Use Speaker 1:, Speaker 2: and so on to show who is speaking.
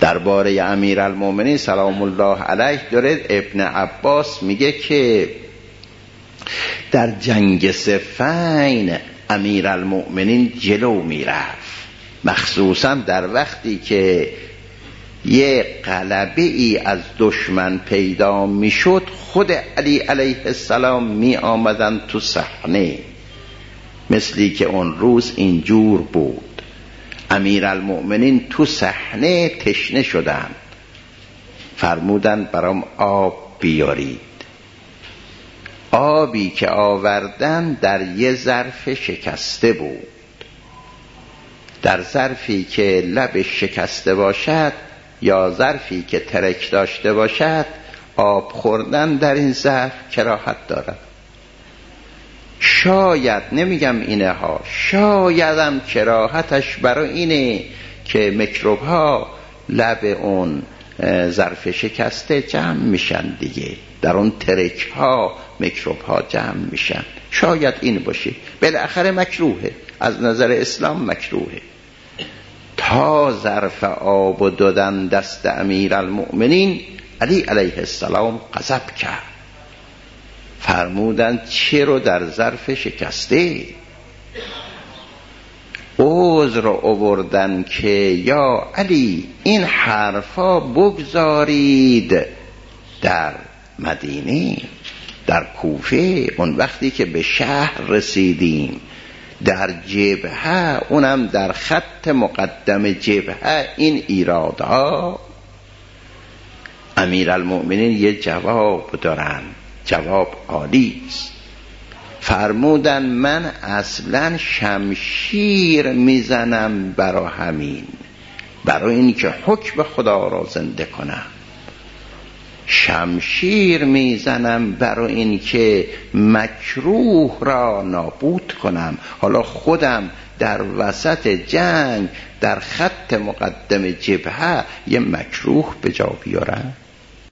Speaker 1: درباره امیرالمؤمنین سلام الله علیه داره ابن عباس میگه که در جنگ صفین امیرالمؤمنین جلو میرفت، مخصوصا در وقتی که یه غلبه ای از دشمن پیدا میشد خود علی علیه السلام می آمدن تو صحنه، مثلی که اون روز اینجور بود. امیرالمؤمنین تو صحنه تشنه شدند، فرمودن برام آب بیارید. آبی که آوردن در یه ظرف شکسته بود، در ظرفی که لبش شکسته باشد یا ظرفی که ترک داشته باشد آب خوردن در این ظرف کراهت دارد. شاید، نمیگم اینه ها، شایدم کراهتش برای اینه که میکروب ها لب اون ظرف شکسته جمع میشن دیگه، در اون ترک ها میکروب ها جمع میشن، شاید این باشه. بالاخره مکروهه، از نظر اسلام مکروهه. تا ظرف آب دادن دست امیرالمؤمنین، علی علیه السلام غضب کرد، فرمودند چرا در ظرف شکسته؟ عذر آوردن که یا علی این حرفا بگذارید در مدینه، در کوفه. اون وقتی که به شهر رسیدیم در جبهه، اونم در خط مقدم جبهه، این ایرادها، امیرالمؤمنین یه جواب دارن، جواب عالی است. فرمودن من اصلا شمشیر میزنم برای همین، برای این که حکم خدا را زنده کنم، شمشیر میزنم برای این که مکروه را نابود کنم. حالا خودم در وسط جنگ در خط مقدم جبهه یه مکروه به جا بیارم؟